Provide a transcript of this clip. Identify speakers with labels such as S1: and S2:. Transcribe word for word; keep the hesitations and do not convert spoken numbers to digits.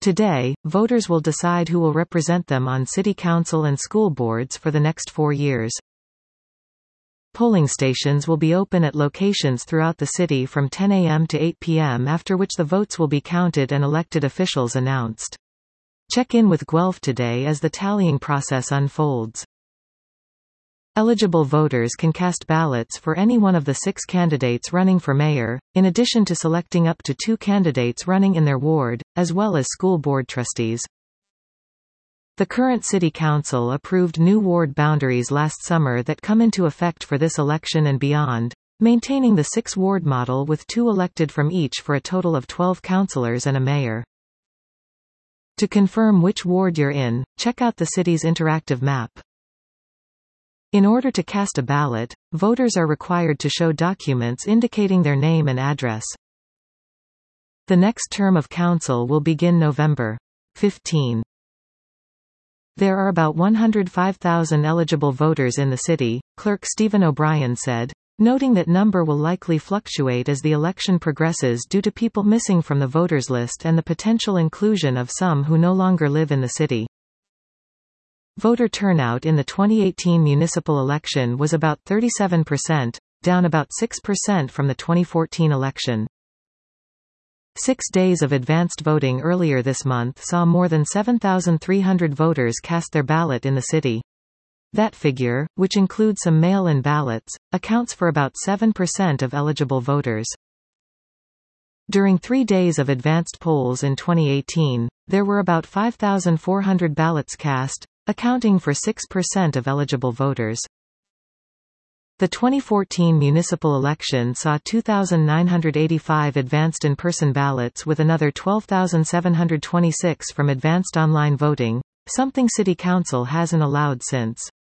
S1: Today, voters will decide who will represent them on city council and school boards for the next four years. Polling stations will be open at locations throughout the city from ten A M to eight P M after which the votes will be counted and elected officials announced. Check in with Guelph today as the tallying process unfolds. Eligible voters can cast ballots for any one of the six candidates running for mayor, in addition to selecting up to two candidates running in their ward, as well as school board trustees. The current City Council approved new ward boundaries last summer that come into effect for this election and beyond, maintaining the six-ward model with two elected from each for a total of twelve councillors and a mayor. To confirm which ward you're in, check out the city's interactive map. In order to cast a ballot, voters are required to show documents indicating their name and address. The next term of council will begin November fifteenth. There are about one hundred five thousand eligible voters in the city, Clerk Stephen O'Brien said, noting that number will likely fluctuate as the election progresses due to people missing from the voters list and the potential inclusion of some who no longer live in the city. Voter turnout in the twenty eighteen municipal election was about thirty-seven percent, down about six percent from the twenty fourteen election. Six days of advanced voting earlier this month saw more than seven thousand three hundred voters cast their ballot in the city. That figure, which includes some mail-in ballots, accounts for about seven percent of eligible voters. During three days of advanced polls in twenty eighteen, there were about five thousand four hundred ballots cast, accounting for six percent of eligible voters. The twenty fourteen municipal election saw two thousand nine hundred eighty-five advanced in-person ballots with another twelve thousand seven hundred twenty-six from advanced online voting, something City Council hasn't allowed since